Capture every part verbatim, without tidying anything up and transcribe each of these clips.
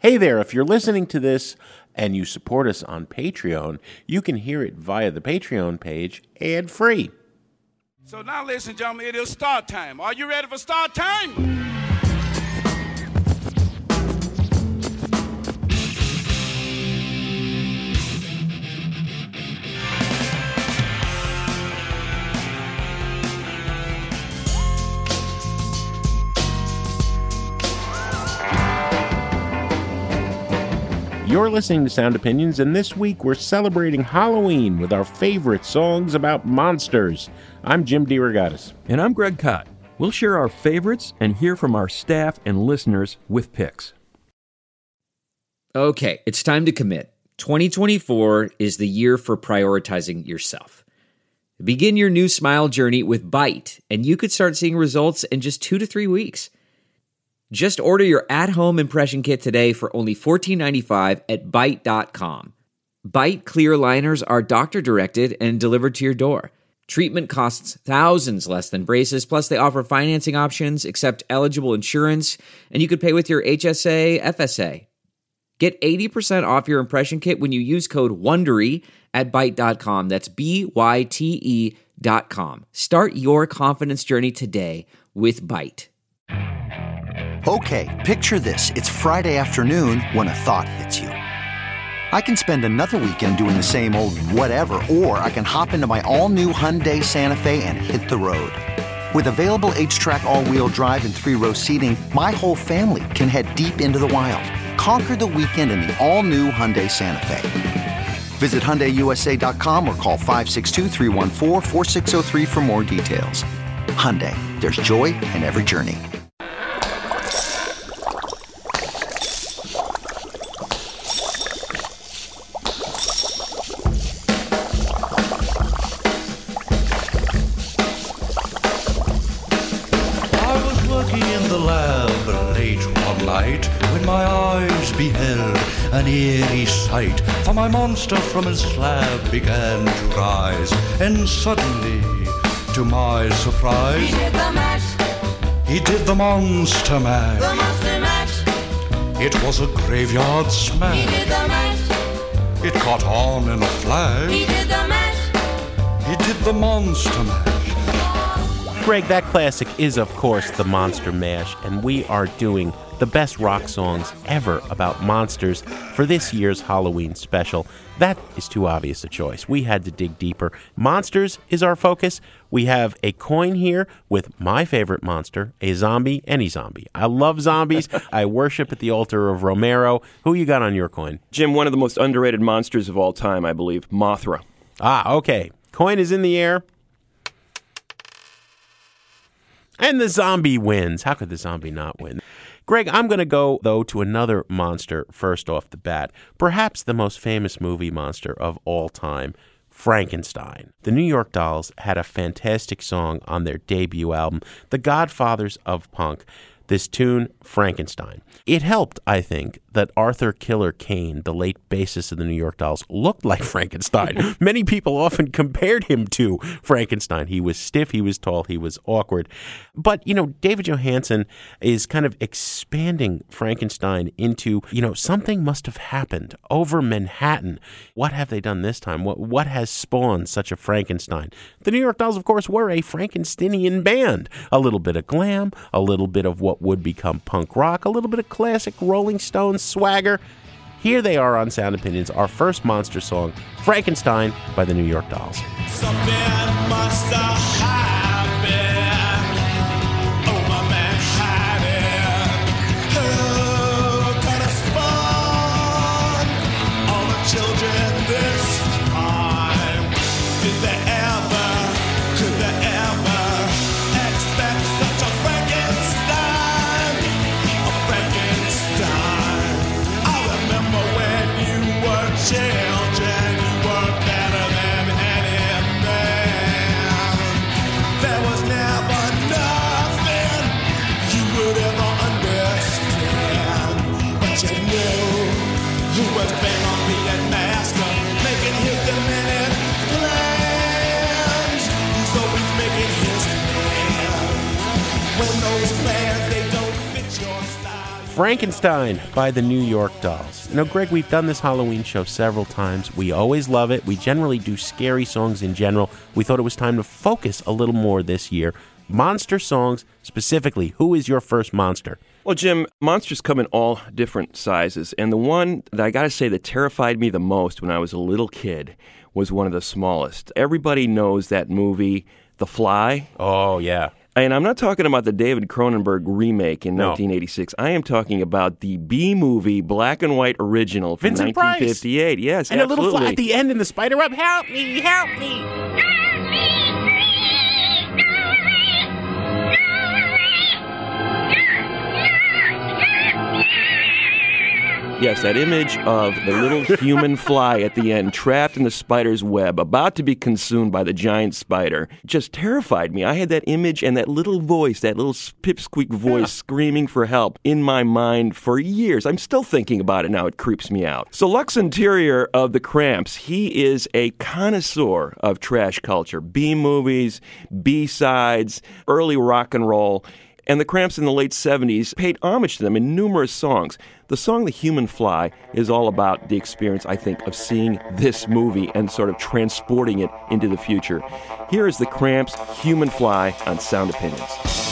Hey there, if you're listening to this and you support us on Patreon, you can hear it via the Patreon page ad-free. So now, ladies and gentlemen, it is start time. Are you ready for start time? You're listening to Sound Opinions, and this week we're celebrating Halloween with our favorite songs about monsters. I'm Jim DeRogatis. And I'm Greg Kot. We'll share our favorites and hear from our staff and listeners with picks. Okay, it's time to commit. twenty twenty-four is the year for prioritizing yourself. Begin your new smile journey with Byte, and you could start seeing results in just two to three weeks. Just order your at-home impression kit today for only fourteen ninety-five at Byte dot com. Byte clear liners are doctor-directed and delivered to your door. Treatment costs thousands less than braces, plus they offer financing options, accept eligible insurance, and you could pay with your H S A, F S A. Get eighty percent off your impression kit when you use code WONDERY at Byte dot com. That's B Y T E dot com. Start your confidence journey today with Byte. Okay, picture this. It's Friday afternoon when a thought hits you. I can spend another weekend doing the same old whatever, or I can hop into my all-new Hyundai Santa Fe and hit the road. With available H-Track all-wheel drive and three-row seating, my whole family can head deep into the wild. Conquer the weekend in the all-new Hyundai Santa Fe. Visit Hyundai U S A dot com or call five six two, three one four, four six zero three for more details. Hyundai, there's joy in every journey. When my eyes beheld an eerie sight, for my monster from his slab began to rise, and suddenly, to my surprise, he did the mash. He did the monster mash. The monster mash. It was a graveyard smash. He did the mash. It caught on in a flash. He did the mash. He did the monster mash. Greg, that classic is, of course, the Monster Mash, and we are doing the best rock songs ever about monsters for this year's Halloween special. That is too obvious a choice. We had to dig deeper. Monsters is our focus. We have a coin here with my favorite monster, a zombie, any zombie. I love zombies. I worship at the altar of Romero. Who you got on your coin? Jim, one of the most underrated monsters of all time, I believe, Mothra. Ah, okay. Coin is in the air. And the zombie wins. How could the zombie not win? Greg, I'm going to go, though, to another monster first off the bat. Perhaps the most famous movie monster of all time, Frankenstein. The New York Dolls had a fantastic song on their debut album, The Godfathers of Punk. This tune, Frankenstein. It helped, I think, that Arthur Killer Kane, the late bassist of the New York Dolls, looked like Frankenstein. Many people often compared him to Frankenstein. He was stiff, he was tall, he was awkward. But, you know, David Johansen is kind of expanding Frankenstein into, you know, something must have happened over Manhattan. What have they done this time? What, what has spawned such a Frankenstein? The New York Dolls, of course, were a Frankensteinian band. A little bit of glam, a little bit of what would become punk rock, a little bit of classic Rolling Stones swagger. Here they are on Sound Opinions, our first monster song, Frankenstein by the New York Dolls. Something must have happened over Manhattan. Who could have spawned all the children this time? Did they ever, could they ever expect such a Frankenstein? A Frankenstein. I remember when you were children, you were better than any man. There was never nothing you would ever understand. But you knew who was bent on being master, making his demented plans. He's always making his plans. When those plans, they don't fit your style. Frankenstein by the New York Dolls. You know, Greg, we've done this Halloween show several times. We always love it. We generally do scary songs in general. We thought it was time to focus a little more this year. Monster songs specifically. Who is your first monster? Well, Jim, monsters come in all different sizes, and the one that I got to say that terrified me the most when I was a little kid was one of the smallest. Everybody knows that movie, The Fly. Oh, yeah. And I'm not talking about the David Cronenberg remake in No. nineteen eighty-six. I am talking about the B-movie black and white original from Vincent nineteen fifty-eight. Price. Yes, and absolutely. a little fly at the end in the spider web. Help me, help me. Yes, that image of the little human fly at the end, trapped in the spider's web, about to be consumed by the giant spider, just terrified me. I had that image and that little voice, that little pipsqueak voice Yeah. screaming for help in my mind for years. I'm still thinking about it now. It creeps me out. So Lux Interior of the Cramps, he is a connoisseur of trash culture. B-movies, B-sides, early rock and roll. And the Cramps in the late seventies paid homage to them in numerous songs. The song The Human Fly is all about the experience, I think, of seeing this movie and sort of transporting it into the future. Here is the Cramps' Human Fly on Sound Opinions.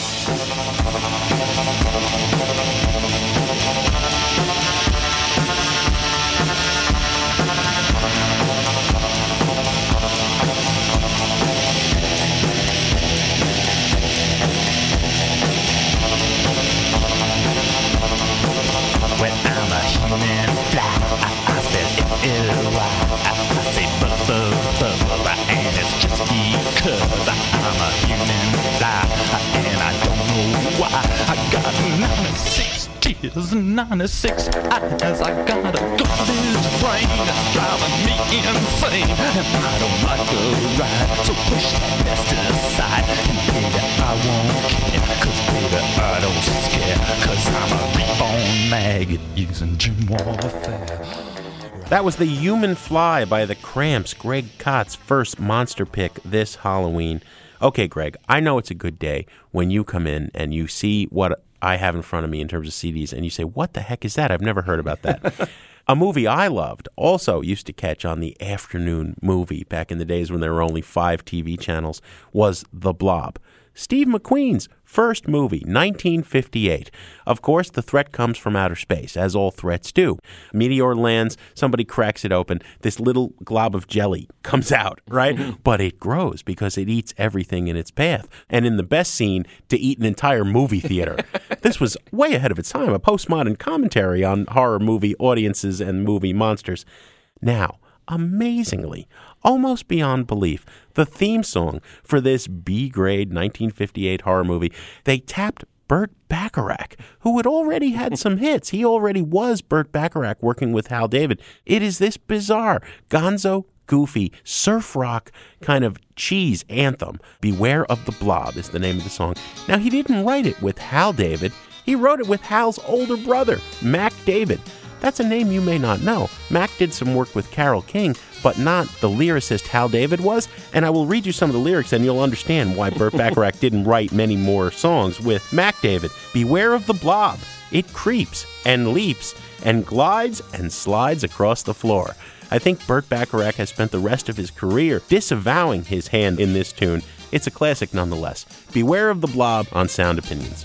When I'm a human fly, I, I spell F L Y. I, I say buzz, buzz, buzz, and it's just because I'm a human fly, and I don't know why. I got ninety-six tears and ninety-six eyes. I got a garbage brain that's driving me insane, and I don't like the ride, so push that mess to the side. And baby, I won't care, cause baby, I don't scare, cause I'm a reborn maggot using gym warfare. That was The Human Fly by the Cramps, Greg Kott's first monster pick this Halloween. Okay, Greg, I know it's a good day when you come in and you see what I have in front of me in terms of C Ds, and you say, what the heck is that? I've never heard about that. A movie I loved, also used to catch on the afternoon movie back in the days when there were only five T V channels, was The Blob. Steve McQueen's first movie, nineteen fifty-eight. Of course, the threat comes from outer space, as all threats do. A meteor lands, somebody cracks it open, this little glob of jelly comes out, right? But it grows because it eats everything in its path. And in the best scene, to eat an entire movie theater. This was way ahead of its time, a postmodern commentary on horror movie audiences and movie monsters. Now, amazingly, almost beyond belief, the theme song for this B-grade nineteen fifty-eight horror movie, they tapped Burt Bacharach, who had already had some hits. He already was Burt Bacharach working with Hal David. It is this bizarre, gonzo, goofy, surf rock kind of cheese anthem. Beware of the Blob is the name of the song. Now, he didn't write it with Hal David. He wrote it with Hal's older brother, Mac David. That's a name you may not know. Mac did some work with Carole King, but not the lyricist Hal David was. And I will read you some of the lyrics and you'll understand why Burt Bacharach didn't write many more songs with Mac David. Beware of the Blob. It creeps and leaps and glides and slides across the floor. I think Burt Bacharach has spent the rest of his career disavowing his hand in this tune. It's a classic nonetheless. Beware of the Blob on Sound Opinions.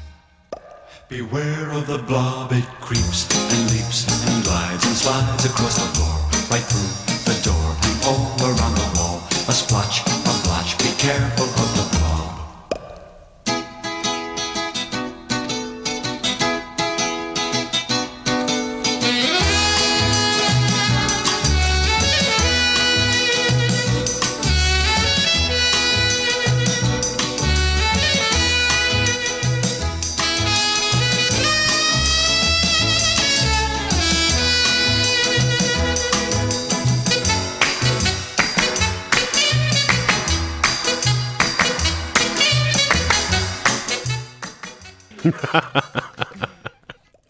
Beware of the blob, it creeps and leaps and glides and slides across the floor, right through the door and all around the wall. A splotch, a blotch, be careful of the blob.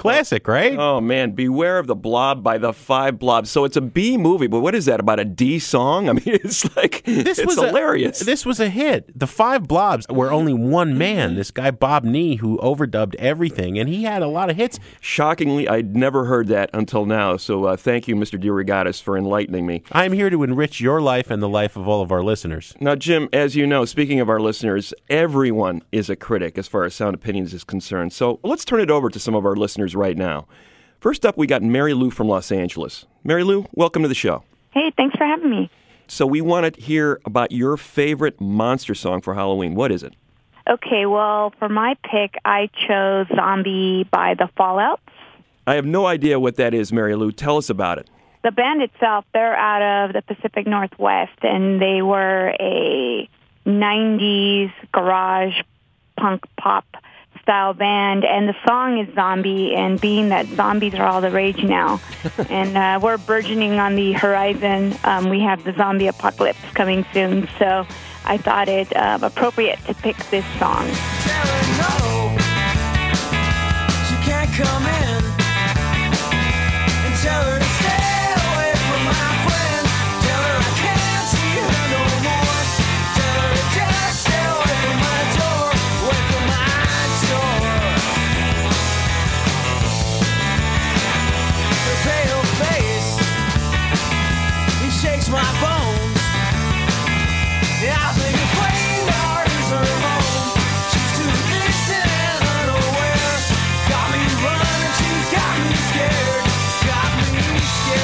classic, right? Oh, man, Beware of the Blob by the Five Blobs. So it's a B movie, but what is that, about a D song? I mean, it's like, This it's was hilarious. A, this was a hit. The Five Blobs were only one man, this guy Bob Nee, who overdubbed everything, and he had a lot of hits. Shockingly, I'd never heard that until now, so uh, thank you, Mister DeRogatis, for enlightening me. I'm here to enrich your life and the life of all of our listeners. Now, Jim, as you know, speaking of our listeners, everyone is a critic as far as Sound Opinions is concerned. So let's turn it over to some of our listeners right now. First up, we got Mary Lou from Los Angeles. Mary Lou, welcome to the show. Hey, thanks for having me. So we want to hear about your favorite monster song for Halloween. What is it? Okay, well, for my pick, I chose Zombie by the Fallouts. I have no idea what that is, Mary Lou. Tell us about it. The band itself, they're out of the Pacific Northwest, and they were a nineties garage punk pop style band, and the song is Zombie, and being that zombies are all the rage now, and uh, we're burgeoning on the horizon. Um, we have the zombie apocalypse coming soon, so I thought it uh, appropriate to pick this song. Tell her no, she can't come in. And tell her to stay away from my friends. Tell her I can't see her no more. Tell her to just stay away from my door, away from my door. Her pale face, he shakes my bones. Yeah, I think her brain heart is her home. She's too distant and unaware. Got me running, she's got me scared. Got me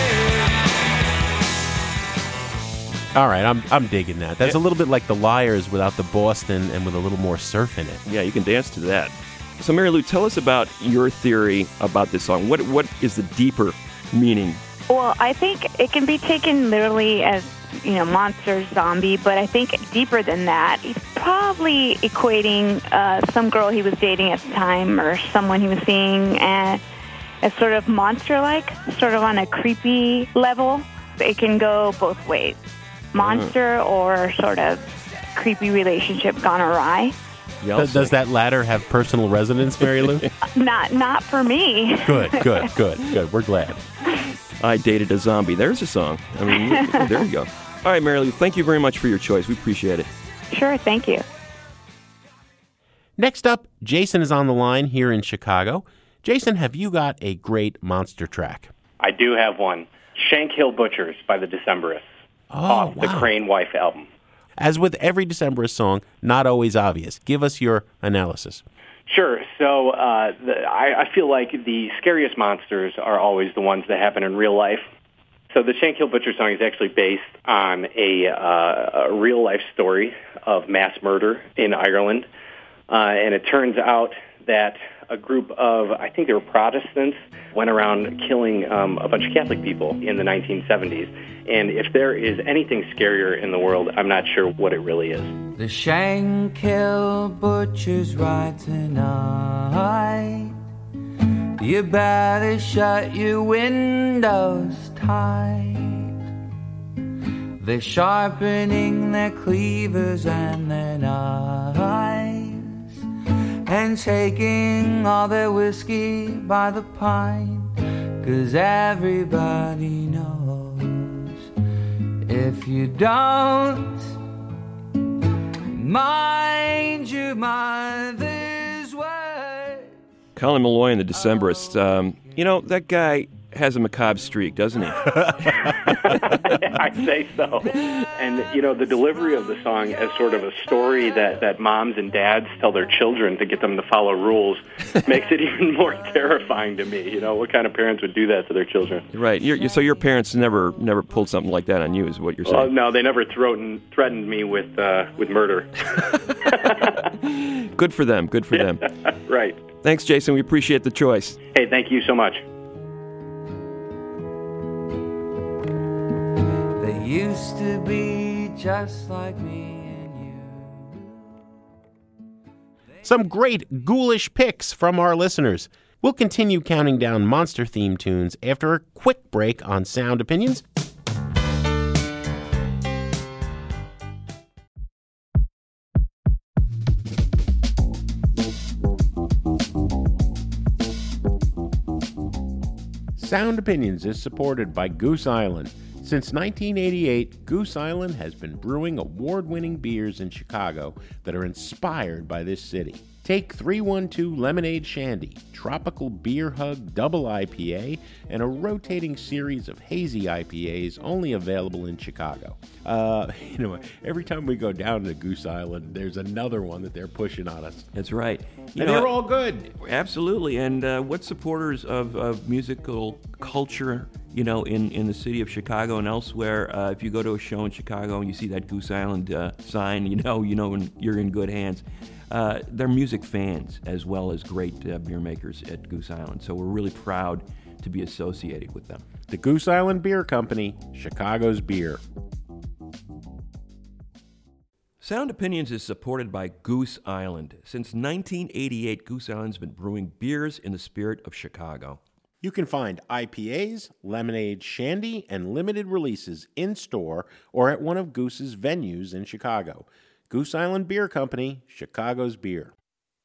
scared. All right, I'm I'm digging that. That's a little bit like the Liars without the Boston and with a little more surf in it. Yeah, you can dance to that. So, Mary Lou, tell us about your theory about this song. What What is the deeper meaning? Well, I think it can be taken literally as, you know, monster, zombie, but I think deeper than that, he's probably equating uh, some girl he was dating at the time or someone he was seeing as, as sort of monster-like, sort of on a creepy level. It can go both ways. Monster or sort of creepy relationship gone awry. Does, does that latter have personal resonance, Mary Lou? Not, not for me. Good, good, good, good. We're glad. I Dated a Zombie. There's a song. I mean, there you go. All right, Mary Lou, thank you very much for your choice. We appreciate it. Sure, thank you. Next up, Jason is on the line here in Chicago. Jason, have you got a great monster track? I do have one. Shank Hill Butchers by the Decemberists Oh, off the wow. Crane Wife album. As with every Decemberist song, not always obvious. Give us your analysis. Sure. So uh, the, I, I feel like the scariest monsters are always the ones that happen in real life. So the Shank Hill Butcher song is actually based on a, uh, a real-life story of mass murder in Ireland. Uh, and it turns out that a group of, I think they were Protestants, went around killing um, a bunch of Catholic people in the nineteen seventies. And if there is anything scarier in the world, I'm not sure what it really is. The Shank Hill Butcher's right tonight. You better shut your windows tight. They're sharpening their cleavers and their knives, and taking all their whiskey by the pint. 'Cause everybody knows if you don't mind your mother's word. Colin Malloy and the Decemberists. Um, you know, that guy has a macabre streak, doesn't he? I say so. And, you know, the delivery of the song as sort of a story that, that moms and dads tell their children to get them to follow rules makes it even more terrifying to me. You know, what kind of parents would do that to their children? Right. You're, you so your parents never never pulled something like that on you, is what you're saying? Well, no, they never threatened, threatened me with, uh, with murder. Good for them. Good for them. Right. Thanks, Jason. We appreciate the choice. Hey, thank you so much. They used to be just like me and you. Some great ghoulish picks from our listeners. We'll continue counting down monster theme tunes after a quick break on Sound Opinions. Sound Opinions is supported by Goose Island. Since nineteen eighty-eight, Goose Island has been brewing award-winning beers in Chicago that are inspired by this city. Take three one two Lemonade Shandy, Tropical Beer Hug Double I P A, and a rotating series of hazy I P As only available in Chicago. Uh, you know, every time we go down to Goose Island, there's another one that they're pushing on us. That's right. You and know, they're all good. Absolutely. And uh, what supporters of, of musical culture, you know, in, in the city of Chicago and elsewhere, uh, if you go to a show in Chicago and you see that Goose Island uh, sign, you know, you know when you're in good hands. Uh, they're music fans as well as great uh, beer makers at Goose Island. So we're really proud to be associated with them. The Goose Island Beer Company, Chicago's beer. Sound Opinions is supported by Goose Island. Since nineteen eighty-eight, Goose Island's been brewing beers in the spirit of Chicago. You can find I P As, lemonade, shandy, and limited releases in-store or at one of Goose's venues in Chicago. Goose Island Beer Company, Chicago's beer.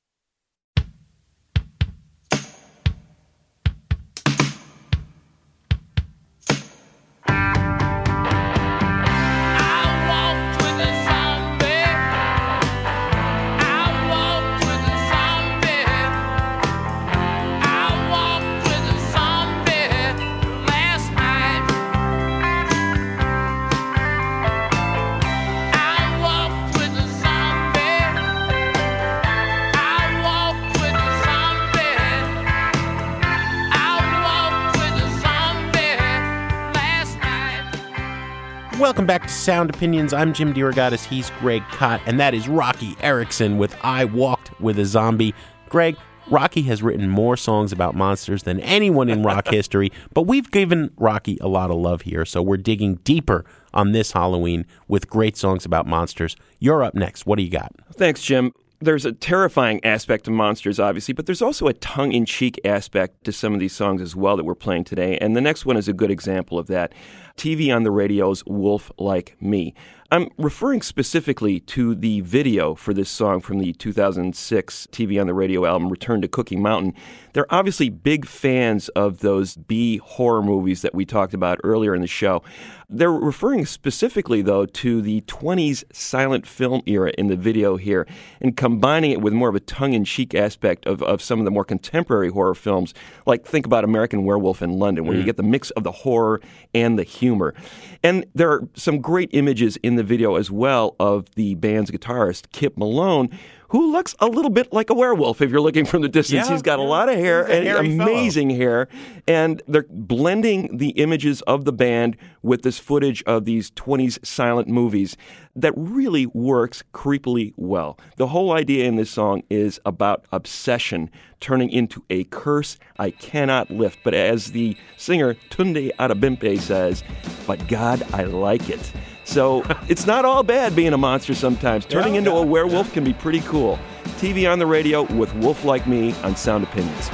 Welcome back to Sound Opinions. I'm Jim DeRogatis. He's Greg Kot, and that is Rocky Erickson with I Walked with a Zombie. Greg, Rocky has written more songs about monsters than anyone in rock history, but we've given Rocky a lot of love here, so we're digging deeper on this Halloween with great songs about monsters. You're up next. What do you got? Thanks, Jim. There's a terrifying aspect to monsters, obviously, but there's also a tongue-in-cheek aspect to some of these songs as well that we're playing today, and the next one is a good example of that. T V on the Radio's Wolf Like Me. I'm referring specifically to the video for this song from the two thousand six T V on the Radio album, Return to Cookie Mountain. They're obviously big fans of those B horror movies that we talked about earlier in the show. They're referring specifically, though, to the twenties silent film era in the video here and combining it with more of a tongue-in-cheek aspect of, of some of the more contemporary horror films, like think about American Werewolf in London, where mm. you get the mix of the horror and the humor. And there are some great images in the video as well of the band's guitarist, Kip Malone, who looks a little bit like a werewolf if you're looking from the distance. Yeah, He's got yeah. a lot of hair and amazing fellow. hair. And they're blending the images of the band with this footage of these twenties silent movies that really works creepily well. The whole idea in this song is about obsession turning into a curse I cannot lift. But as the singer Tunde Adebimpe says, but God, I like it. So it's not all bad being a monster sometimes. Turning Yeah, into yeah, a werewolf yeah. can be pretty cool. T V on the Radio with Wolf Like Me on Sound Opinions.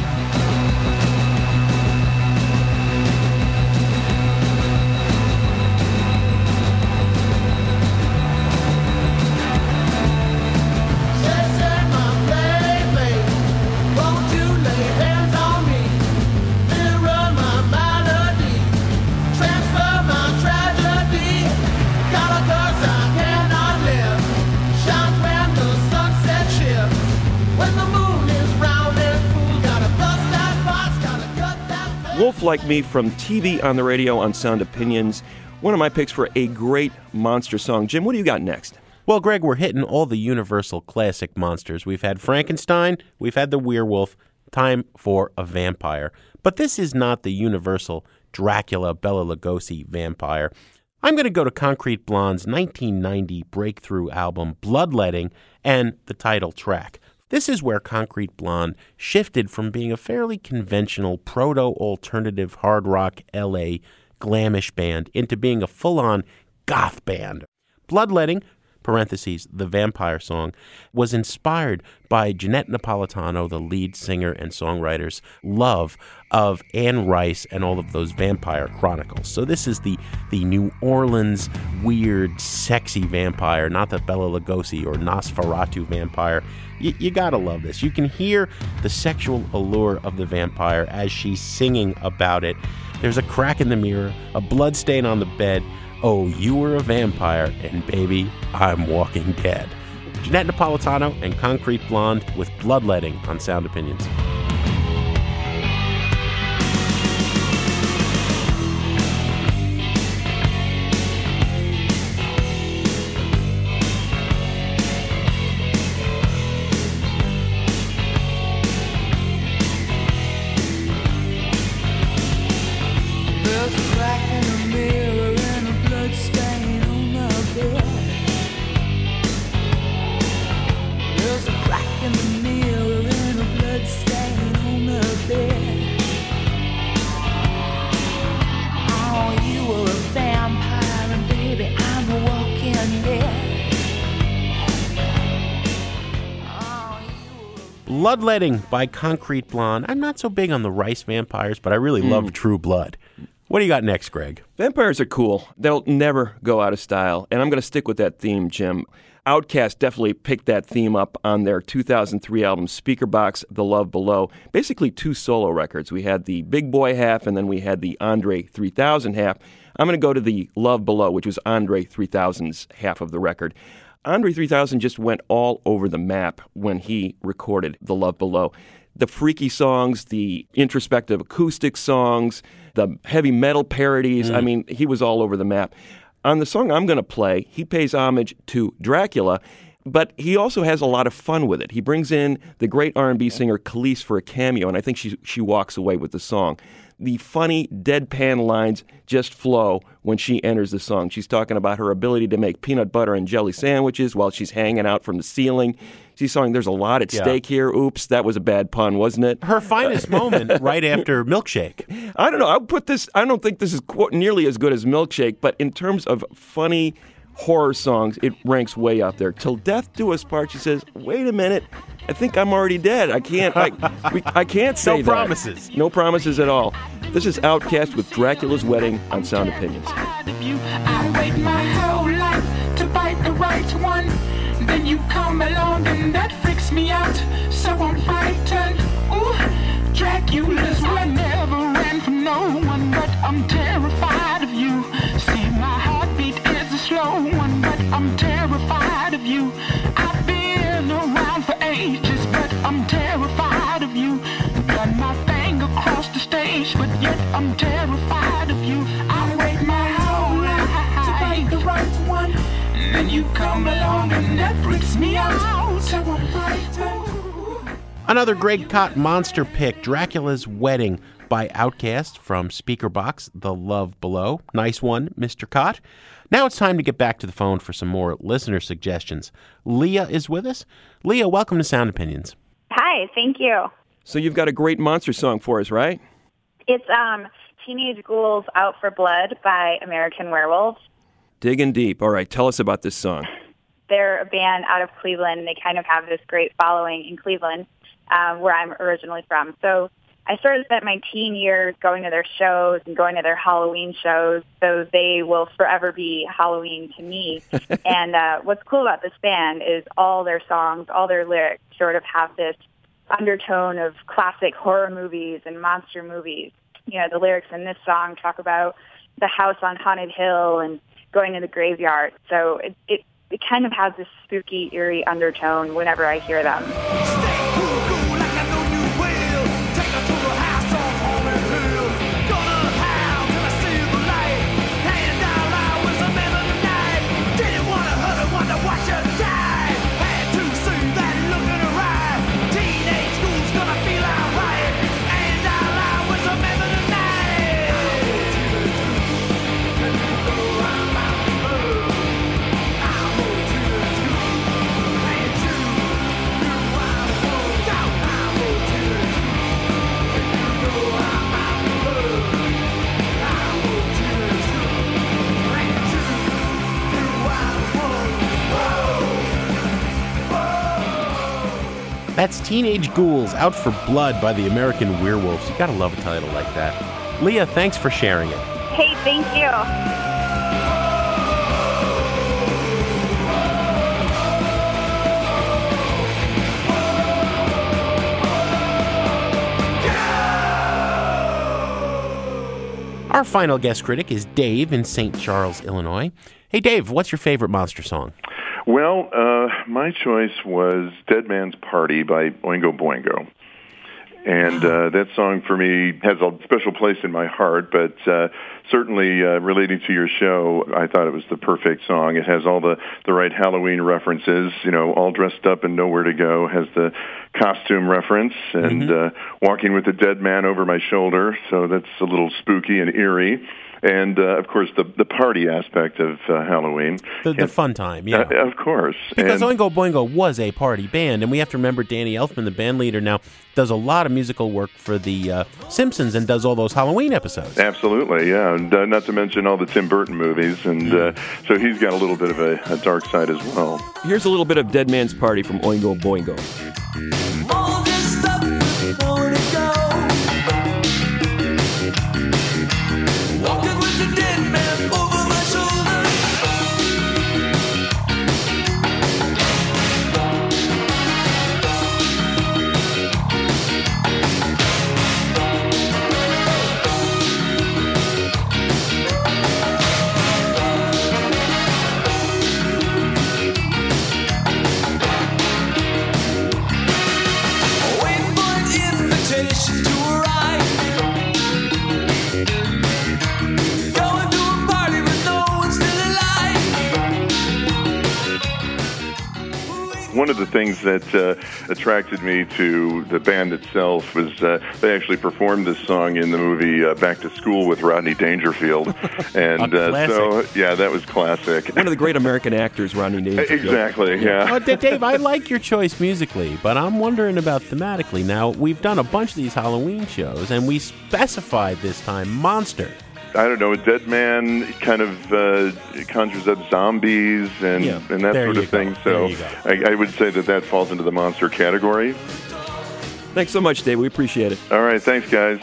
Wolf Like Me from T V on the Radio on Sound Opinions. One of my picks for a great monster song. Jim, what do you got next? Well, Greg, we're hitting all the Universal classic monsters. We've had Frankenstein, we've had the werewolf, time for a vampire. But this is not the Universal Dracula Bela Lugosi vampire. I'm going to go to Concrete Blonde's nineteen ninety breakthrough album, Bloodletting, and the title track. This is where Concrete Blonde shifted from being a fairly conventional proto-alternative hard rock L A glamish band into being a full-on goth band. Bloodletting parentheses, the vampire song, was inspired by Jeanette Napolitano, the lead singer and songwriter's love of Anne Rice and all of those vampire chronicles. So this is the, the New Orleans weird, sexy vampire, not the Bela Lugosi or Nosferatu vampire. You, you gotta love this. You can hear the sexual allure of the vampire as she's singing about it. There's a crack in the mirror, a blood stain on the bed. Oh, you were a vampire, and baby, I'm walking dead. Jeanette Napolitano and Concrete Blonde with Bloodletting on Sound Opinions. There's a crack in the mirror and a blood stain on the bed. There's a crack in the mirror and a blood stain on the bed. Oh, you were a vampire and baby, I'm a walking dead. Oh, you were a Bloodletting by Concrete Blonde. I'm not so big on the Rice vampires, but I really love True Blood. What do you got next, Greg? Vampires are cool. They'll never go out of style. And I'm going to stick with that theme, Jim. Outkast definitely picked that theme up on their two thousand three album Speakerboxxx, The Love Below. Basically two solo records. We had the Big Boy half, and then we had the Andre three thousand half. I'm going to go to the Love Below, which was Andre three thousand's half of the record. Andre three thousand just went all over the map when he recorded The Love Below. The freaky songs, the introspective acoustic songs, the heavy metal parodies. Mm. I mean, he was all over the map. On the song I'm going to play, he pays homage to Dracula, but he also has a lot of fun with it. He brings in the great R and B singer Khalees for a cameo, and I think she she walks away with the song. The funny, deadpan lines just flow when she enters the song. She's talking about her ability to make peanut butter and jelly sandwiches while she's hanging out from the ceiling. She's saying there's a lot at Yeah. stake here. Oops, that was a bad pun, wasn't it? Her finest moment right after Milkshake. I don't know. I'll put this, I don't think this is qu- nearly as good as Milkshake, but in terms of funny horror songs, it ranks way up there. Till Death Do Us Part, she says, wait a minute, I think I'm already dead. I can't, I, we, I can't say No that. promises. No promises at all. This is Outkast with Dracula's Wedding on Sound Opinions. I wait my whole life to bite the right one. Then you come along and that freaks me out. So I'm frightened. Ooh, Dracula's one never ran from no one, but I'm terrified of you. See, my heartbeat is a slow one, but I'm terrified of you. I've been around for ages, but I'm terrified of you. Got my finger across the stage, but yet I'm terrified of you. I wait my whole life to find the right one. Then you come along and that freaks me out. So I'm frightened. Another Greg Kot monster pick, Dracula's Wedding by Outkast from Speakerboxxx, The Love Below. Nice one, Mister Kot. Now it's time to get back to the phone for some more listener suggestions. Leah is with us. Leah, welcome to Sound Opinions. Hi, thank you. So you've got a great monster song for us, right? It's um, Teenage Ghouls Out for Blood by American Werewolves. Digging deep. All right, tell us about this song. They're a band out of Cleveland, and they kind of have this great following in Cleveland, um, where I'm originally from. So I sort of spent my teen years going to their shows and going to their Halloween shows, so they will forever be Halloween to me. And uh, what's cool about this band is all their songs, all their lyrics sort of have this undertone of classic horror movies and monster movies. You know, the lyrics in this song talk about the house on Haunted Hill and going to the graveyard. So it, it, it kind of has this spooky, eerie undertone whenever I hear them. That's Teenage Ghouls Out for Blood by the American Werewolves. You gotta love a title like that. Leah, thanks for sharing it. Hey, thank you. Our final guest critic is Dave in Saint Charles, Illinois. Hey, Dave, what's your favorite Monster song? Well, uh, my choice was Dead Man's Party by Oingo Boingo. And uh, that song for me has a special place in my heart, but uh, certainly uh, relating to your show, I thought it was the perfect song. It has all the, the right Halloween references, you know, all dressed up and nowhere to go, has the costume reference, and mm-hmm. uh, walking with a dead man over my shoulder, so that's a little spooky and eerie. And, uh, of course, the the party aspect of uh, Halloween. The, the fun time, yeah. Uh, of course. Because and, Oingo Boingo was a party band, and we have to remember Danny Elfman, the band leader, now does a lot of musical work for The uh, Simpsons and does all those Halloween episodes. Absolutely, yeah. And uh, not to mention all the Tim Burton movies. And uh, so he's got a little bit of a, a dark side as well. Here's a little bit of Dead Man's Party from Oingo Boingo. All this stuff, nowhere to go. Walking with the dead man over my shoulder. Waiting for an invitation to arrive. Going to a party with no one still alive. One of the things that uh, attracted me to the band itself was uh, they actually performed this song in the movie uh, Back to School with Rodney Dangerfield. And uh, so, yeah, that was classic. One of the great American actors, Rodney Dangerfield. Exactly, yeah. Well, D- Dave, I like your choice musically, but I'm wondering about thematically. Now, we've done a bunch of these Halloween shows, and we specified this time Monster. I don't know, a dead man kind of uh, conjures up zombies and, Yeah, and that there sort you of thing. go, So there you go. I, I would say that that falls into the monster category. Thanks so much, Dave. We appreciate it. All right, thanks, guys.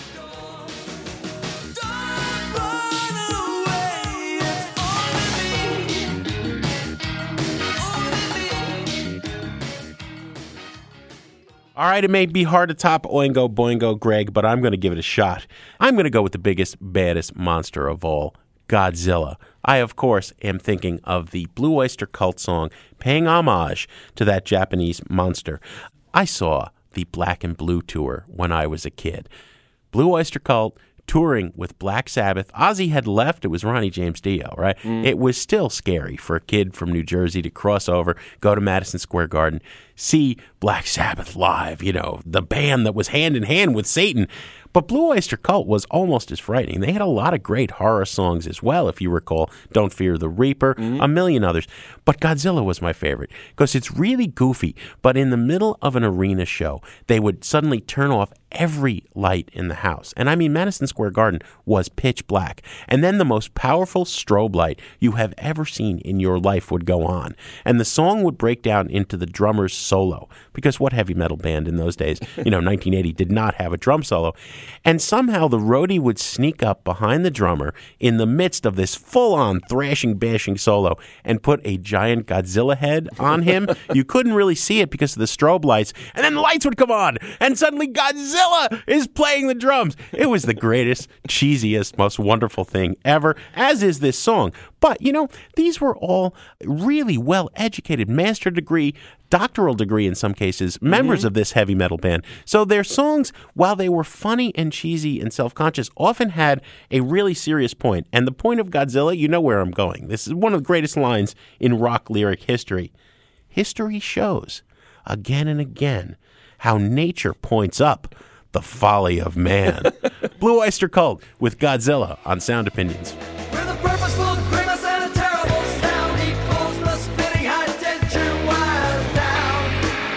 All right, it may be hard to top Oingo Boingo, Greg, but I'm going to give it a shot. I'm going to go with the biggest, baddest monster of all, Godzilla. I, of course, am thinking of the Blue Oyster Cult song paying homage to that Japanese monster. I saw the Black and Blue tour when I was a kid. Blue Oyster Cult touring with Black Sabbath. Ozzy had left. It was Ronnie James Dio, right? Mm. It was still scary for a kid from New Jersey to cross over, go to Madison Square Garden, see Black Sabbath live, you know, the band that was hand in hand with Satan. But Blue Oyster Cult was almost as frightening. They had a lot of great horror songs as well, if you recall. Don't Fear the Reaper, mm-hmm. a million others. But Godzilla was my favorite because it's really goofy. But in the middle of an arena show, they would suddenly turn off every light in the house. And I mean, Madison Square Garden was pitch black. And then the most powerful strobe light you have ever seen in your life would go on. And the song would break down into the drummer's solo. Because what heavy metal band in those days, you know, nineteen eighty, did not have a drum solo. And somehow the roadie would sneak up behind the drummer in the midst of this full-on thrashing, bashing solo and put a giant Godzilla head on him. You couldn't really see it because of the strobe lights. And then the lights would come on, and suddenly Godzilla is playing the drums. It was the greatest, cheesiest, most wonderful thing ever, as is this song. But, you know, these were all really well-educated, master degree, doctoral degree in some cases, members mm-hmm. of this heavy metal band. So their songs, while they were funny and cheesy and self-conscious, often had a really serious point. And the point of Godzilla, you know where I'm going. This is one of the greatest lines in rock lyric history. History shows, again and again, how nature points up the folly of man. Blue Oyster Cult with Godzilla on Sound Opinions. With a purposeful grimace and a terrible sound, he pulls the spinning high-tension wires down.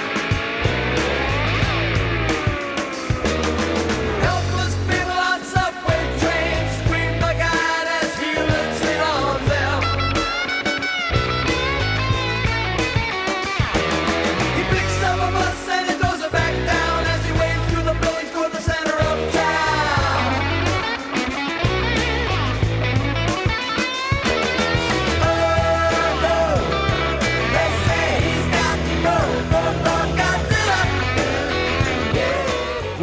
Helpless people on subway trains scream bug-eyed as he looks in on them. He picks up a bus and it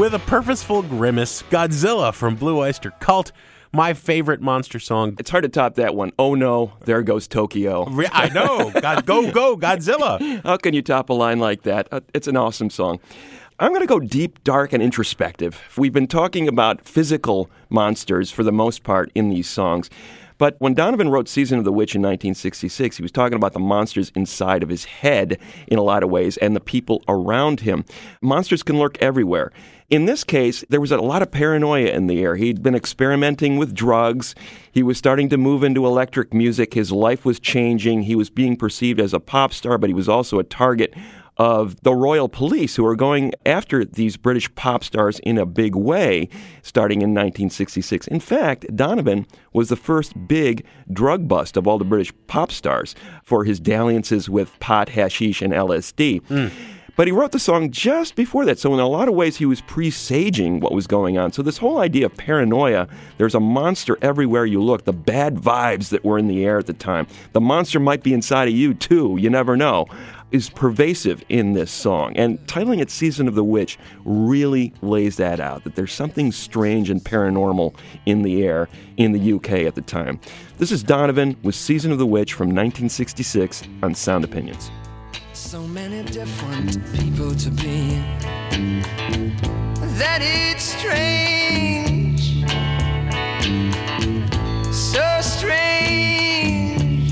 With a purposeful grimace, Godzilla from Blue Oyster Cult, my favorite monster song. It's hard to top that one. Oh no, there goes Tokyo. Re- I know. God, go, go, Godzilla. How can you top a line like that? Uh, it's an awesome song. I'm going to go deep, dark, and introspective. We've been talking about physical monsters for the most part in these songs. But when Donovan wrote Season of the Witch in nineteen sixty-six, he was talking about the monsters inside of his head in a lot of ways and the people around him. Monsters can lurk everywhere. In this case, there was a lot of paranoia in the air. He'd been experimenting with drugs. He was starting to move into electric music. His life was changing. He was being perceived as a pop star, but he was also a target of the royal police who were going after these British pop stars in a big way starting in nineteen sixty-six. In fact, Donovan was the first big drug bust of all the British pop stars for his dalliances with pot, hashish, and L S D. Mm. But he wrote the song just before that, so in a lot of ways he was presaging what was going on. So this whole idea of paranoia, there's a monster everywhere you look, the bad vibes that were in the air at the time, the monster might be inside of you too, you never know, is pervasive in this song. And titling it Season of the Witch really lays that out, that there's something strange and paranormal in the air in the U K at the time. This is Donovan with Season of the Witch from nineteen sixty-six on Sound Opinions. So many different people to be that it's strange, so strange.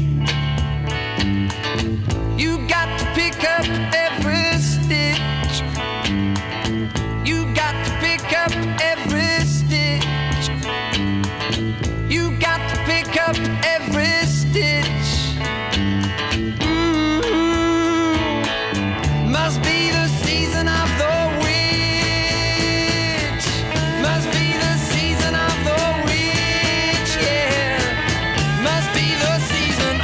You got to pick up every stitch. You got to pick up every stitch. You got to pick up every stitch. Must be the season of the witch. Must be the season of the witch, yeah. Must be the season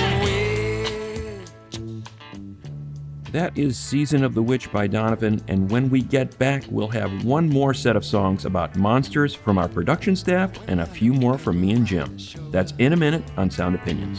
of the witch. That is Season of the Witch by Donovan, and when we get back, we'll have one more set of songs about monsters from our production staff and a few more from me and Jim. That's in a minute on Sound Opinions.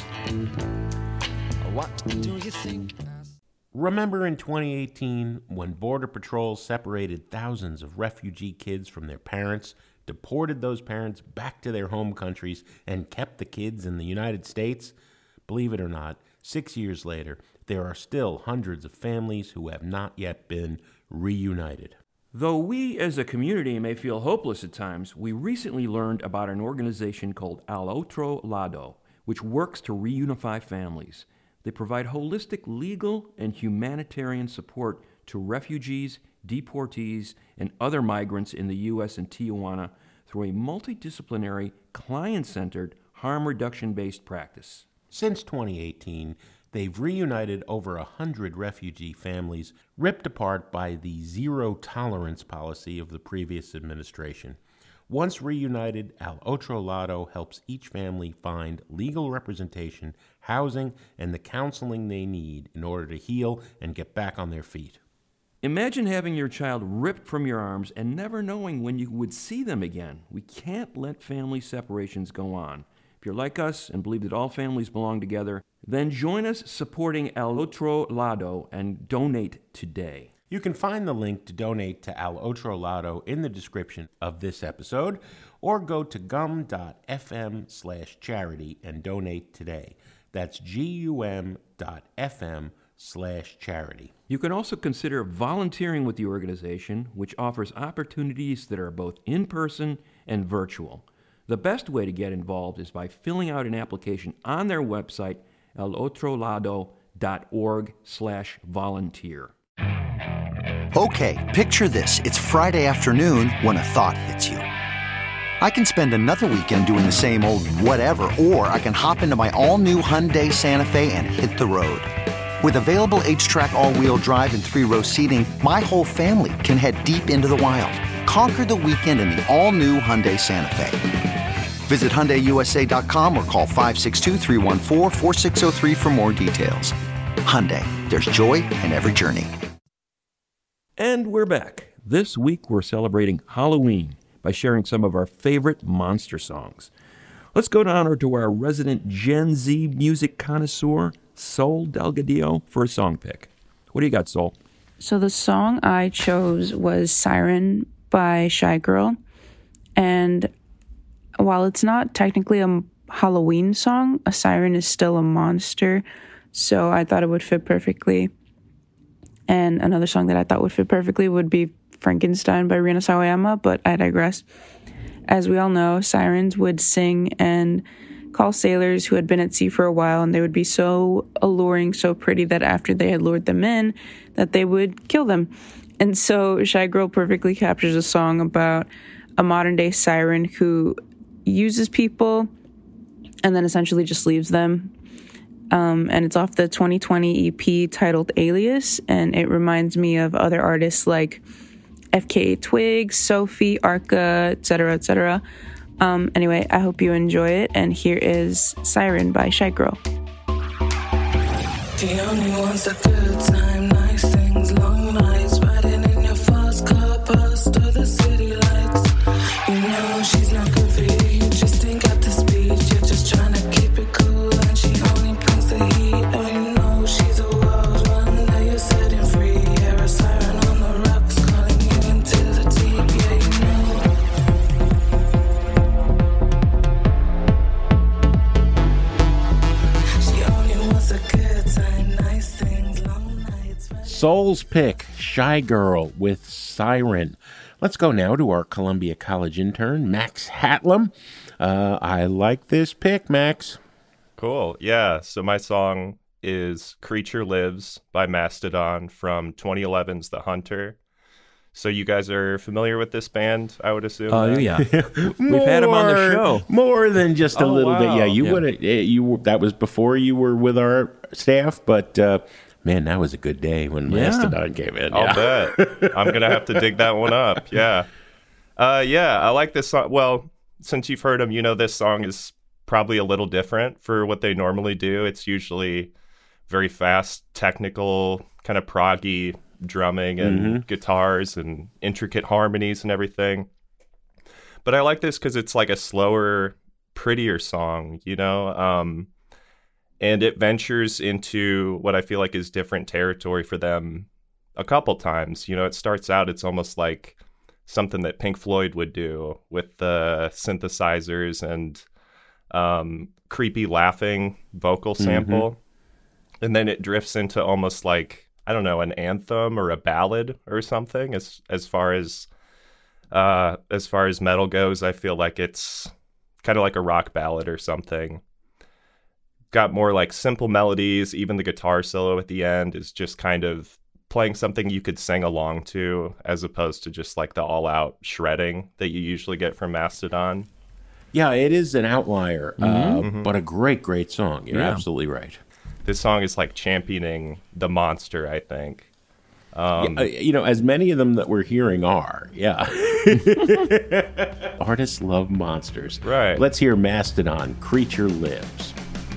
What do you think? Remember in twenty eighteen when Border Patrol separated thousands of refugee kids from their parents, deported those parents back to their home countries, and kept the kids in the United States? Believe it or not, six years later, there are still hundreds of families who have not yet been reunited. Though we as a community may feel hopeless at times, we recently learned about an organization called Al Otro Lado, which works to reunify families. They provide holistic legal and humanitarian support to refugees, deportees, and other migrants in the U S and Tijuana through a multidisciplinary, client-centered, harm reduction-based practice. Since twenty eighteen, they've reunited over a hundred refugee families ripped apart by the zero-tolerance policy of the previous administration. Once reunited, Al Otro Lado helps each family find legal representation, housing, and the counseling they need in order to heal and get back on their feet. Imagine having your child ripped from your arms and never knowing when you would see them again. We can't let family separations go on. If you're like us and believe that all families belong together, then join us supporting Al Otro Lado and donate today. You can find the link to donate to Al Otro Lado in the description of this episode, or go to gum.fm slash charity and donate today. That's gum.fm slash charity. You can also consider volunteering with the organization, which offers opportunities that are both in-person and virtual. The best way to get involved is by filling out an application on their website, alotrolado.org slash volunteer. Okay, picture this. It's Friday afternoon when a thought hits you. I can spend another weekend doing the same old whatever, or I can hop into my all-new Hyundai Santa Fe and hit the road. With available H-Track all-wheel drive and three-row seating, my whole family can head deep into the wild. Conquer the weekend in the all-new Hyundai Santa Fe. Visit Hyundai U S A dot com or call five six two, three one four, four six zero three for more details. Hyundai, there's joy in every journey. And we're back. This week we're celebrating Halloween by sharing some of our favorite monster songs. Let's go down to our resident Gen Z music connoisseur, Sol Delgadillo, for a song pick. What do you got, Sol? So the song I chose was Siren by Shy Girl. And while it's not technically a Halloween song, a siren is still a monster, so I thought it would fit perfectly. And another song that I thought would fit perfectly would be Frankenstein by Rina Sawayama, but I digress. As we all know, sirens would sing and call sailors who had been at sea for a while, and they would be so alluring, so pretty, that after they had lured them in, that they would kill them. And so Shy Girl perfectly captures a song about a modern-day siren who uses people and then essentially just leaves them. Um, and it's off the twenty twenty E P titled Alias, and it reminds me of other artists like F K A Twigs, Sophie, Arca, et cetera, et cetera. Um, anyway, I hope you enjoy it, and here is Siren by Shy Girl. He only wants a good time, nice things, long nights, riding in your fast car past all the city lights. You know she's not good for you, you just ain't got the speed. You're just trying to keep it cool, and she only brings the heat. Oh, you know she's a wild one that you're setting free. You're a siren on the rocks, calling you into the deep. Yeah, you know. She only wants a good time, nice things, long nights. Soul's Pick, Shy Girl with Siren. Let's go now to our Columbia College intern, Max Hatlam. Uh, I like this pick, Max. Cool. Yeah. So my song is Creature Lives by Mastodon from twenty eleven's The Hunter. So you guys are familiar with this band, I would assume? Oh, then? yeah. We've had them on the show. More than just a Oh, little bit. wow. Yeah, you Yeah. would have. You that was before you were with our staff, but uh, man, that was a good day when Yeah. Mastodon came in. I'll yeah. bet. I'm going to have to dig that one up. Yeah. Uh, yeah, I like this song. Well, since you've heard them, you know this song is probably a little different for what they normally do. It's usually very fast, technical, kind of proggy drumming and Mm-hmm. guitars and intricate harmonies and everything. But I like this because it's like a slower, prettier song, you know? Um, and it ventures into what I feel like is different territory for them a couple times. You know, it starts out, it's almost like something that Pink Floyd would do with the synthesizers and um, creepy laughing vocal sample. Mm-hmm. And then it drifts into almost like, I don't know, an anthem or a ballad or something. As as far as uh, as far as metal goes, I feel like it's kind of like a rock ballad or something. Got more like simple melodies. Even the guitar solo at the end is just kind of playing something you could sing along to, as opposed to just like the all-out shredding that you usually get from Mastodon. Yeah, it is an outlier, uh, Mm-hmm. but a great, great song. You're Yeah. absolutely right. This song is like championing the monster, I think. Um, Uh, you know, as many of them that we're hearing are, yeah. Artists love monsters. Right. Let's hear Mastodon, Creature Lives.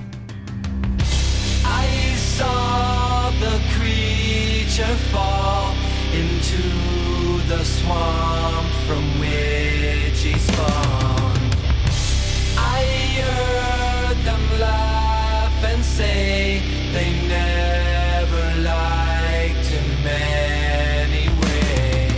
I saw the creature fall into the swamp from which he spawned. I heard them laugh and say they never liked him anyway.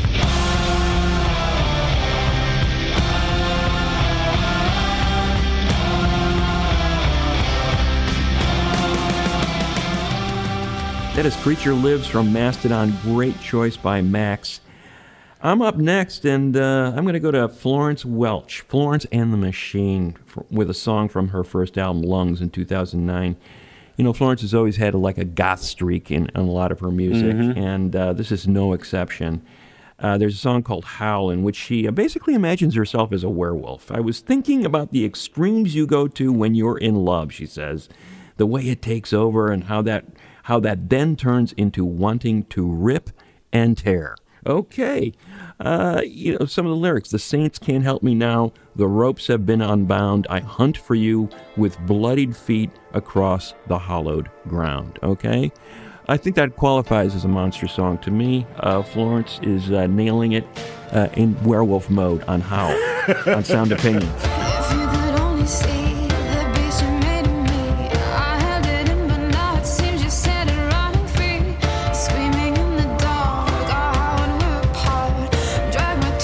That is Creature Lives from Mastodon. Great choice by Max. I'm up next, and uh, I'm going to go to Florence Welch, Florence and the Machine, for, with a song from her first album, Lungs, in two thousand nine. You know, Florence has always had a, like a goth streak in, in a lot of her music, Mhm. and uh, this is no exception. Uh, there's a song called Howl, in which she uh, basically imagines herself as a werewolf. I was thinking about the extremes you go to when you're in love, she says. The way it takes over and how that how that then turns into wanting to rip and tear. Okay. Uh, you know, some of the lyrics. The saints can't help me now. The ropes have been unbound. I hunt for you with bloodied feet across the hollowed ground. Okay? I think that qualifies as a monster song to me. Uh, Florence is uh, nailing it uh, in werewolf mode on Howl on Sound Opinions. If you could only see the beast you made of me, I held it in, but now it seems you set it running free. Screaming in the dark, our heart we're apart. Drag me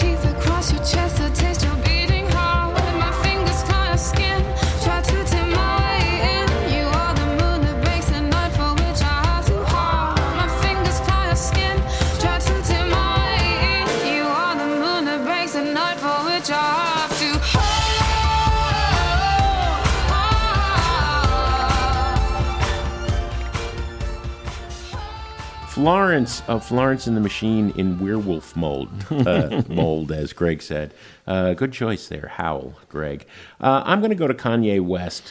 Florence of Florence and the Machine in werewolf mold, uh, mold, as Greg said. Uh, good choice there, Howl, Greg. Uh, I'm going to go to Kanye West.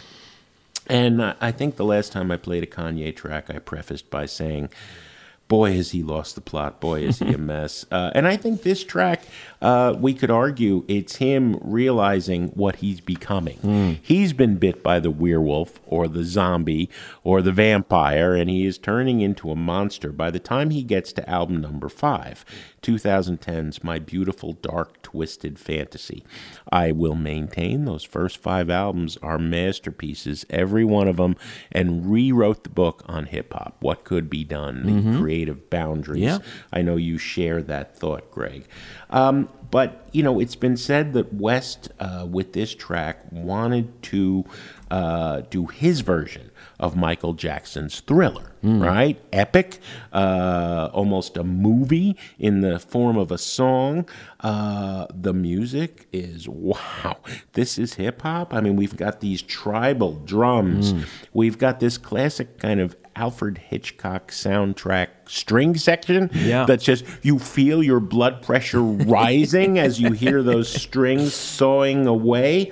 And uh, I think the last time I played a Kanye track, I prefaced by saying, boy, has he lost the plot. Boy, is he a mess. Uh, and I think this track, uh, we could argue it's him realizing what he's becoming. Mm. He's been bit by the werewolf or the zombie or the vampire, and he is turning into a monster by the time he gets to album number five, twenty ten's My Beautiful Dark Twisted Fantasy. I will maintain those first five albums are masterpieces, every one of them, and rewrote the book on hip-hop, what could be done, mm-hmm. the creative boundaries. Yeah. I know you share that thought, Greg. Um, but, you know, it's been said that West, uh, with this track, wanted to uh, do his version of Michael Jackson's Thriller, mm. right? Epic, uh, almost a movie in the form of a song. Uh, the music is, wow, this is hip-hop. I mean, we've got these tribal drums. Mm. We've got this classic kind of Alfred Hitchcock soundtrack string section yeah. that's just, you feel your blood pressure rising as you hear those strings sawing away.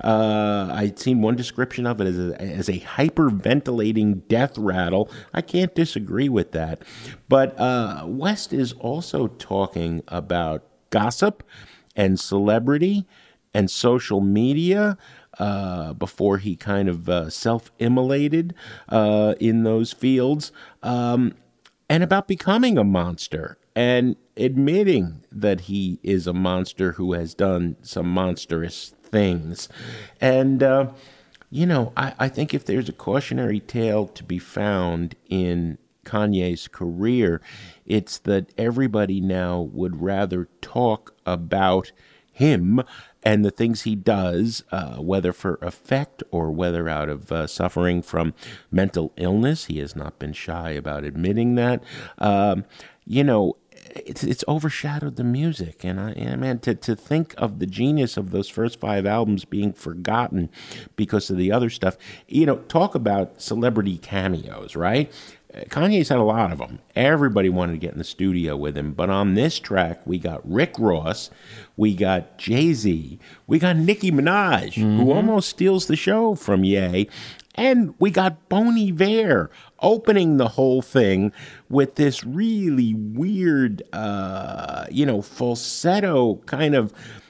Uh, I'd seen one description of it as a, as a hyperventilating death rattle. I can't disagree with that. But uh, West is also talking about gossip and celebrity and social media. Uh, before he kind of uh, self-immolated uh, in those fields, um, and about becoming a monster and admitting that he is a monster who has done some monstrous things. And, uh, you know, I, I think if there's a cautionary tale to be found in Kanye's career, it's that everybody now would rather talk about him and the things he does, uh, whether for effect or whether out of uh, suffering from mental illness. He has not been shy about admitting that. Um, you know, it's it's overshadowed the music. And, I, and man, to, to think of the genius of those first five albums being forgotten because of the other stuff, you know, talk about celebrity cameos, right? Kanye's had a lot of them. Everybody wanted to get in the studio with him. But on this track, we got Rick Ross, we got Jay-Z, we got Nicki Minaj, mm-hmm. who almost steals the show from Ye, and we got Bon Iver opening the whole thing with this really weird, uh, you know, falsetto kind of...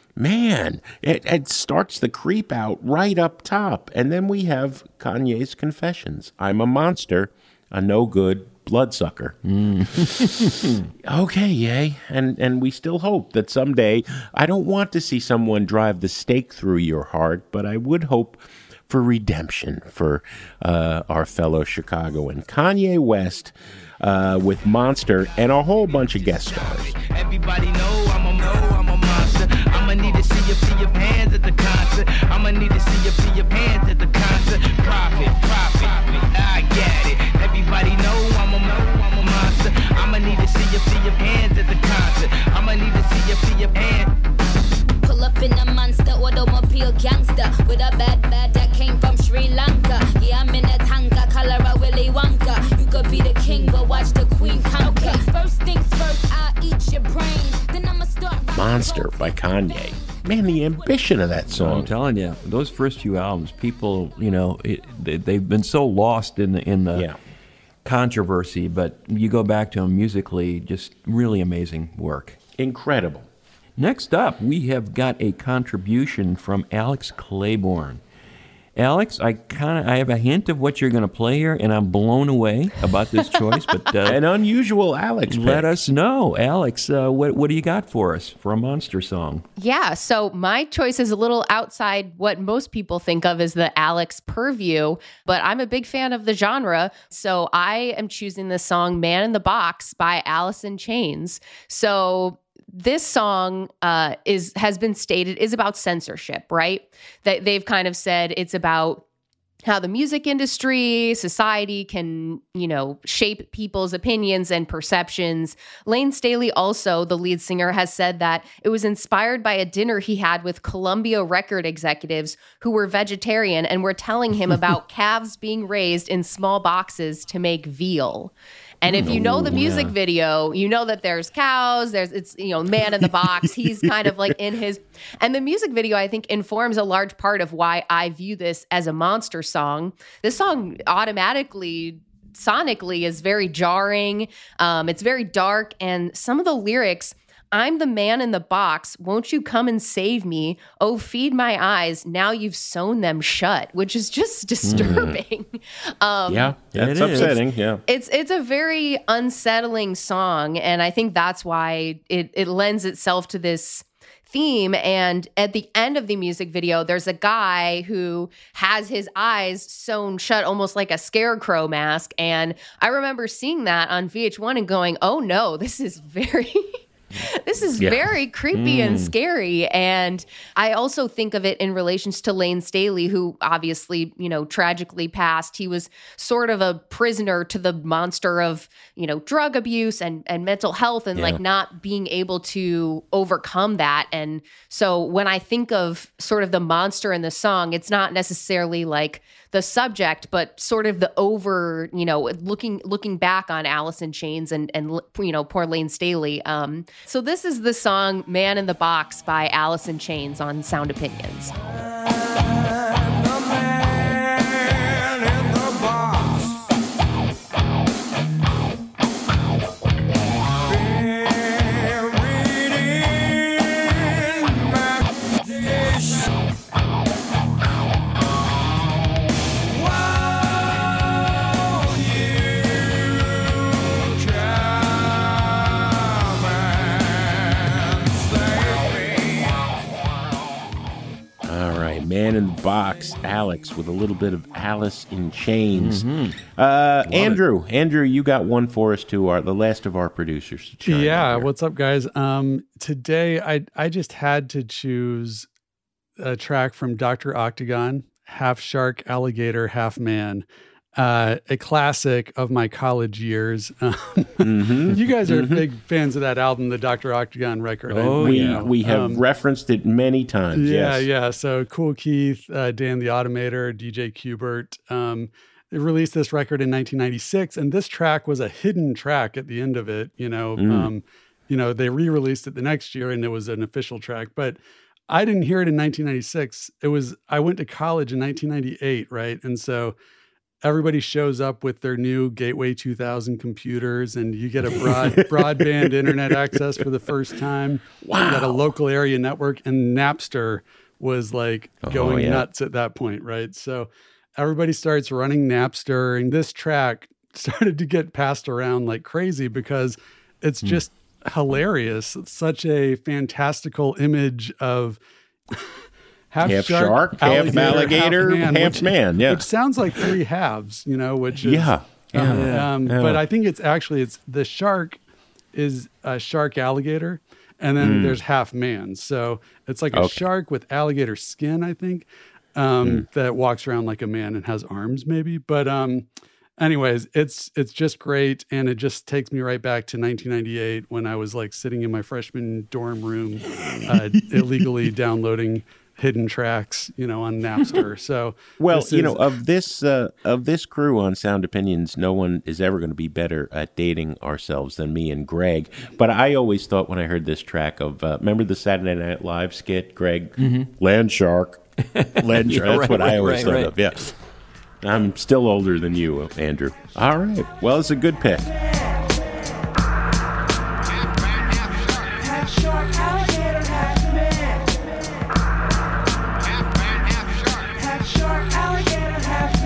Man, it, it starts the creep out right up top. And then we have Kanye's confessions. I'm a monster. A no-good bloodsucker. Mm. Okay, yay. And and we still hope that someday, I don't want to see someone drive the stake through your heart, but I would hope for redemption for uh, our fellow Chicagoan. Kanye West uh, with Monster and a whole bunch of guest stars. Everybody know I'm a, know I'm a monster. I'ma need to see you see your hands at the concert. I'ma need to see you see your hands at the concert. Profit, profit, I get it. Everybody know I'm a, know I'm a monster. I'ma need to see you see your hands at the concert. I'ma need to see you see your hands. Pull up in a monster automobile gangster with a bad bad that came from Sri Lanka. Yeah, I'm in a tanka, color a Willy Wonka. You could be the king, but watch the queen conquer. Okay, first things first, I'll eat your brains. Then I'ma start. Monster by Kanye. Man, the ambition of that song. I'm telling you, those first few albums, people, you know, it, they, they've been so lost in the in the yeah. controversy, but you go back to them musically, just really amazing work. Incredible. Next up, we have got a contribution from Alex Claiborne. Alex, I kind of I have a hint of what you're going to play here, and I'm blown away about this choice. But uh, an unusual Alex pick. Let us know, Alex. Uh, what what do you got for us for a monster song? Yeah, so my choice is a little outside what most people think of as the Alex purview, but I'm a big fan of the genre, so I am choosing the song "Man in the Box" by Alice in Chains. So this song uh, is has been stated is about censorship, right? That they've kind of said it's about how the music industry, society can, you know, shape people's opinions and perceptions. Lane Staley, also the lead singer, has said that it was inspired by a dinner he had with Columbia record executives who were vegetarian and were telling him about calves being raised in small boxes to make veal. And if you know the Oh, music yeah. video, you know that there's cows, there's it's you know, man in the box. He's kind of like in his and the music video I think informs a large part of why I view this as a monster song. This song automatically sonically is very jarring. Um, it's very dark, and some of the lyrics, I'm the man in the box. Won't you come and save me? Oh, feed my eyes. Now you've sewn them shut, which is just disturbing. Um, Yeah, that's It is. upsetting. Yeah. It's it's a very unsettling song, and I think that's why it, it lends itself to this theme. And at the end of the music video, there's a guy who has his eyes sewn shut almost like a scarecrow mask. And I remember seeing that on V H one and going, oh no, this is very... This is Yeah. very creepy and Mm. scary. And I also think of it in relations to Lane Staley, who obviously, you know, tragically passed. He was sort of a prisoner to the monster of, you know, drug abuse and, and mental health and Yeah. like not being able to overcome that. And so when I think of sort of the monster in the song, it's not necessarily like the subject, but sort of the over, you know, looking looking back on Alice in Chains and and you know, poor Lane Staley. Um, so this is the song "Man in the Box" by Alice in Chains on Sound Opinions. All right, Man in the Box, Alex, with a little bit of Alice in Chains. Mhm. Uh, Andrew, Andrew, you got one for us too. Our the last of our producers. to chime in Yeah, here. what's up, guys? Um, today I I just had to choose a track from Doctor Octagon, Half Shark, Alligator, Half Man. Uh, a classic of my college years. Um, Mhm, You guys are mhm. big fans of that album, the Doctor Octagon record. I- Oh, we you know. we have Um, referenced it many times. Yeah, yes. yeah. So Cool Keith, uh, Dan the Automator, D J Kubert. Um, they released this record in nineteen ninety-six, and this track was a hidden track at the end of it. You know, Mm. um, you know, they re-released it the next year, and it was an official track. But I didn't hear it in nineteen ninety-six. It was I went to college in nineteen ninety-eight, right? And so everybody shows up with their new Gateway two thousand computers, and you get a broad broadband internet access for the first time. Wow. You got a local area network, and Napster was like Oh, going yeah. nuts at that point, right? So everybody starts running Napster, and this track started to get passed around like crazy because it's Hmm. just hilarious. It's such a fantastical image of half, Half shark, half alligator, half which- man, yeah. which sounds like three halves, you know, which is Yeah, yeah, um, yeah, um, yeah. But I think it's actually it's the shark is a shark alligator, and then Mm. there's half man. So it's like a Okay. shark with alligator skin, I think, um, that walks around like a man and has arms, maybe. But um, anyways, it's it's just great, and it just takes me right back to nineteen ninety-eight when I was like sitting in my freshman dorm room, uh, illegally downloading hidden tracks, you know, on Napster. So Well, this you is- know, of this uh, of this crew on Sound Opinions, no one is ever going to be better at dating ourselves than me and Greg. But I always thought when I heard this track of, uh, remember the Saturday Night Live skit, Greg? Mhm. Land Shark. Land Yeah, Shark. That's right, what I right, always right, thought right. of. Yeah. I'm still older than you, Andrew. All right. Well, it's a good pick. Half shark, alligator, half man. Half shark, alligator, half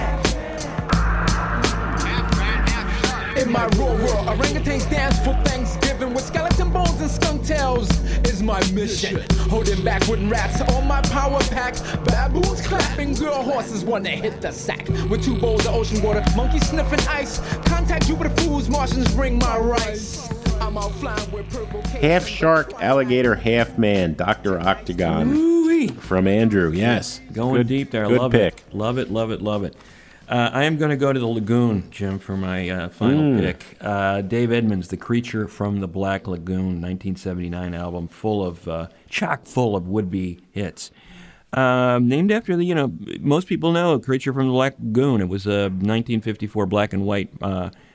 man. In my raw world, orangutans dance for Thanksgiving with skeleton bones and skunk tails is my mission. Holding back wooden rats on my power pack. Baboons clapping, girl horses wanna hit the sack. With two bowls of ocean water, monkeys sniffing ice. Contact Jupiter fools, Martians bring my rice. I'm out flying with purple cake. Half shark, alligator, half man. Doctor Octagon. From Andrew. Yes. Going Good- deep there. Good love pick. it. Love it, love it, love it. Uh, I am going to go to the Lagoon, Jim, for my uh, final Mm. pick. Uh, Dave Edmunds, The Creature from the Black Lagoon, nineteen seventy-nine album, full of, uh, chock full of would-be hits. Um, named after the, you know, most people know Creature from the Black Lagoon. It was a nineteen fifty-four black and white uh,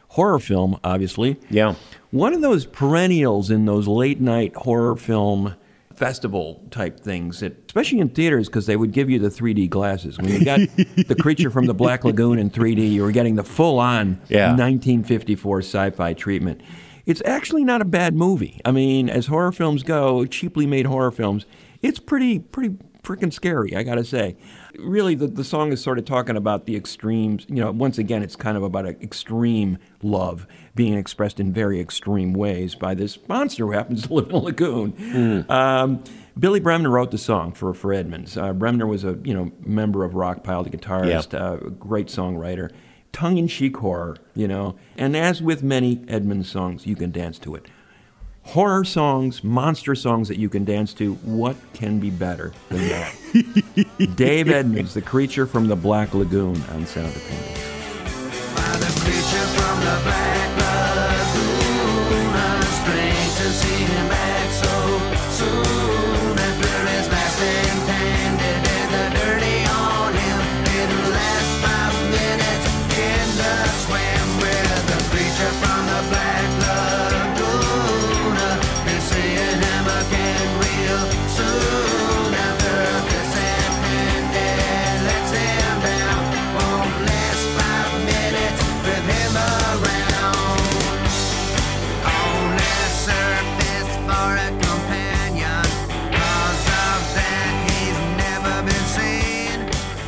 horror film, obviously. Yeah. One of those perennials in those late night horror film festival type things, that, especially in theaters, because they would give you the three D glasses. When you got The Creature from the Black Lagoon in three D, you were getting the full-on Yeah. nineteen fifty-four sci-fi treatment. It's actually not a bad movie. I mean, as horror films go, cheaply made horror films, it's pretty pretty freaking scary, I gotta say. Really, the, the song is sort of talking about the extremes. You know, once again, it's kind of about an extreme love being expressed in very extreme ways by this monster who happens to live in a lagoon. Mm. Um, Billy Bremner wrote the song for, for Edmonds. Uh, Bremner was a you know member of Rockpile, the guitarist, Yeah. uh, great songwriter. Tongue-in-cheek horror, you know. And as with many Edmonds songs, you can dance to it. Horror songs, monster songs that you can dance to, what can be better than that? Dave Edmonds, The Creature from the Black Lagoon on Sound Opinions. The creature from the black lagoon, unrestrained to see him back so soon. After his last intended did the dirty on him. Didn't last five minutes in the swim with the creature from the black lagoon. Been seeing him again real soon. After this intended lets him down, won't last five minutes with him around. Only surface for a companion. Cause of that he's never been seen.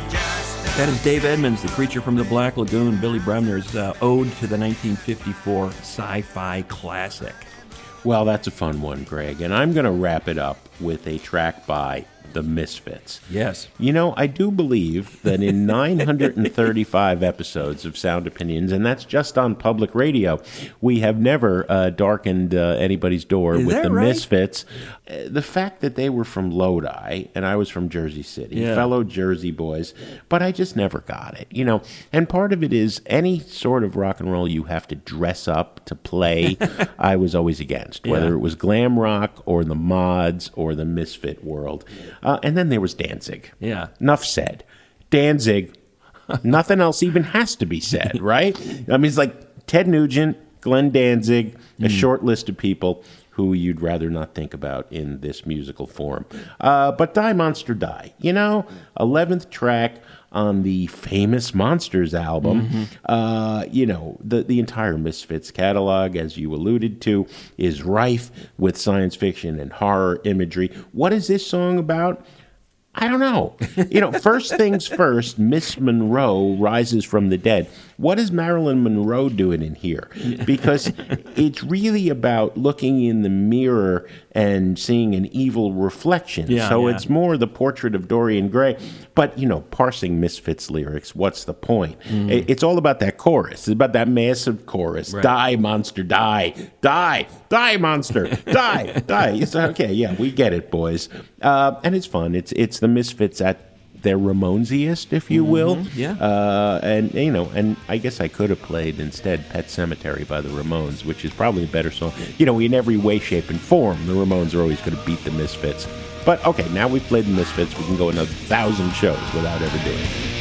Just That is Dave Edmonds, The Creature from the Black Lagoon, Billy Bremner's uh, ode to the nineteen fifty-four sci-fi classic. Well, that's a fun one, Greg. And I'm going to wrap it up with a track by The Misfits. Yes. You know, I do believe that in nine hundred thirty-five episodes of Sound Opinions, and that's just on public radio, we have never uh, darkened uh, anybody's door Is with that The right? Misfits. Uh, the fact that they were from Lodi, and I was from Jersey City, Yeah. fellow Jersey boys, but I just never got it, you know. And part of it is any sort of rock and roll you have to dress up to play, I was always against, whether Yeah. it was glam rock or the mods or the misfit world. Uh, and then there was Danzig. Yeah. Enough said. Danzig, nothing else even has to be said, right? I mean, it's like Ted Nugent, Glenn Danzig, a short list of people who you'd rather not think about in this musical form. Uh, but Die Monster Die, you know, eleventh track on the famous Monsters album. Mm-hmm. Uh, you know, the, the entire Misfits catalog, as you alluded to, is rife with science fiction and horror imagery. What is this song about? I don't know. You know, first things first, Miss Monroe rises from the dead. What is Marilyn Monroe doing in here? Because it's really about looking in the mirror and seeing an evil reflection. Yeah, so yeah. it's more the portrait of Dorian Gray. But, you know, parsing Misfits lyrics, what's the point? Mm. It- It's all about that chorus. It's about that massive chorus. Right. Die, monster, die. Die. Die, monster. Die. Die. It's okay, yeah, we get it, boys. Uh, and it's fun. It's it's the Misfits at their Ramonesiest, if you will. Mhm, yeah. Uh, and, you know, and I guess I could have played instead Pet Sematary by the Ramones, which is probably a better song. You know, in every way, shape, and form, the Ramones are always going to beat the Misfits. But, okay, now we've played the Misfits. We can go another thousand shows without ever doing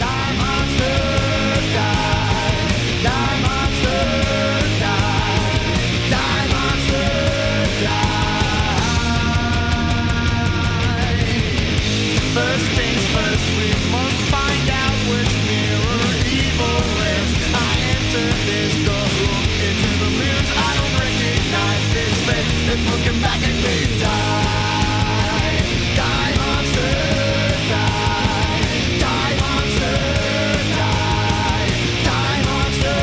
it. First things first, we must find out which mirror evil lives. I enter this door into the mirrors. I don't recognize this face. It's looking back at me. Die, die, monster, die, die, monster, die, die, monster,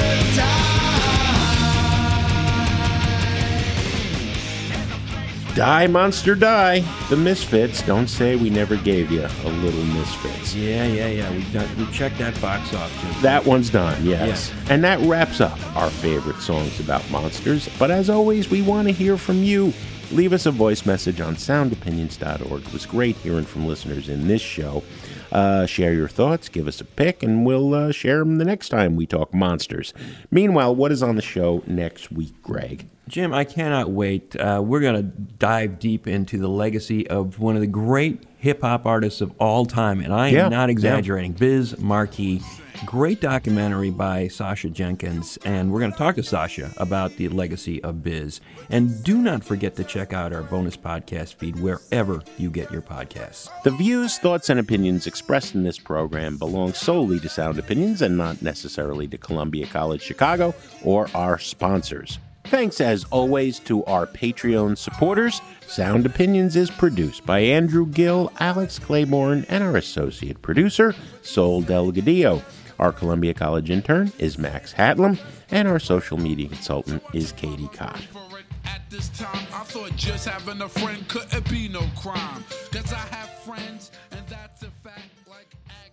die. Die, monster, die. The Misfits. Don't say we never gave you a little Misfits. Yeah, yeah, yeah. We got we checked that box off, Jim. That one's done, yes. Yes. And that wraps up our favorite songs about monsters. But as always, we want to hear from you. Leave us a voice message on sound opinions dot org. It was great hearing from listeners in this show. Uh, share your thoughts, give us a pick, and we'll uh, share them the next time we talk monsters. Meanwhile, what is on the show next week, Greg? Jim, I cannot wait. Uh, we're going to dive deep into the legacy of one of the great hip-hop artists of all time, and I am Yeah, not yeah. exaggerating. Biz Markie. Great documentary by Sasha Jenkins, and we're going to talk to Sasha about the legacy of Biz. And do not forget to check out our bonus podcast feed wherever you get your podcasts. The views, thoughts, and opinions expressed in this program belong solely to Sound Opinions and not necessarily to Columbia College Chicago or our sponsors. Thanks, as always, to our Patreon supporters. Sound Opinions is produced by Andrew Gill, Alex Claiborne, and our associate producer, Sol Delgadillo. Our Columbia College intern is Max Hatlam, and our social media consultant is Katie Cott. At this time, I thought just having a friend couldn't be no crime. Cause I have friends, and that's a fact like...